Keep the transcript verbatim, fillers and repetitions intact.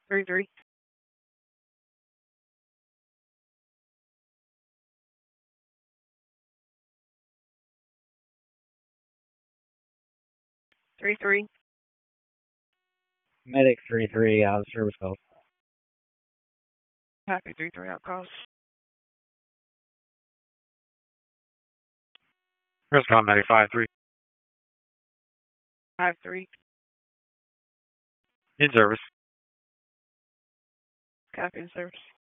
Three three. Three three. Medic three three out of service call. Happy three three out calls. Rescom Medic five three. Five three. In service. Copy in service.